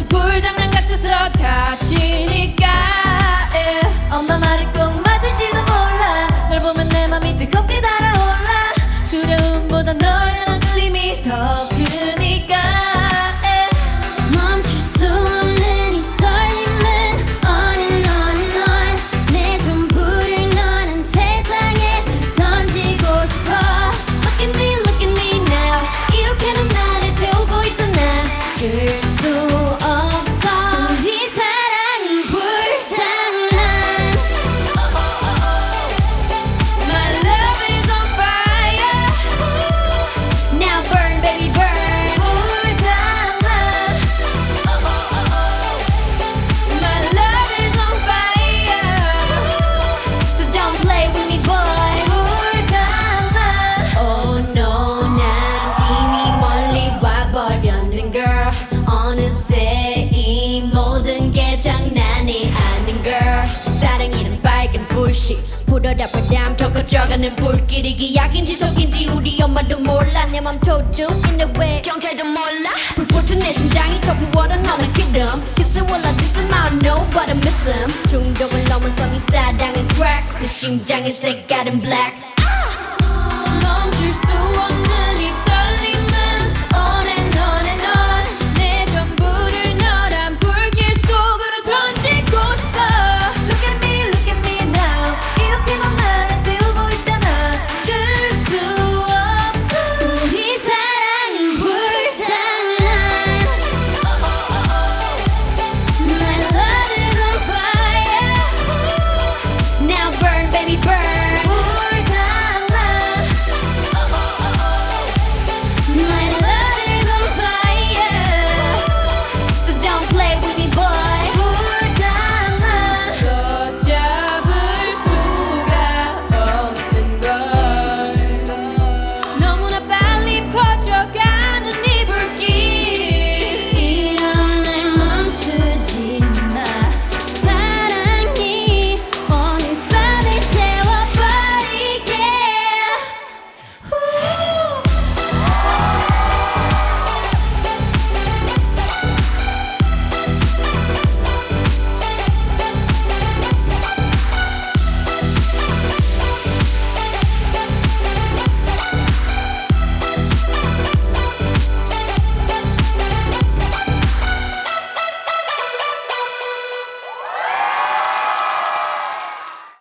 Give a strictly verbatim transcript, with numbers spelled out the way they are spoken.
마치 불장난 같아서 다치니까 yeah. 엄마 말을 꼭 맞을지도 몰라. 널 보면 내 맘이 뜨겁게 달아올라. 두려움보다 널 향한 그림이 더 크니까 yeah. 멈출 수 없는 이 떨림은 on and on and on. 내 전부를 너는 세상에 다 던지고 싶어. Look at me, look at me now. 이렇게는 나를 태우고 있잖아. 줄 수 없어. 우리 사랑은 불장난. My love is on fire. Now burn, baby, burn. 불장난. My love is on fire. So don't play with me, boy. 불장난. Oh no, 난 이미 멀리 와버렸는 girl. 어느새 이 모든 게 장난이 아닌 girl. 사랑이란 빨간 불씨 불어라 바람 더 커져가는 불길이 기약인지 속인지 우리 엄마도 몰라. 내 맘 도둑인데 왜 경찰도 몰라. 불붙은 내 심장이 더 부어라 너는 기름. Kiss it while I diss him, I don't know but I miss him. 중독을 넘어선 이 사랑은 crack. 내 심장의 색깔은 black.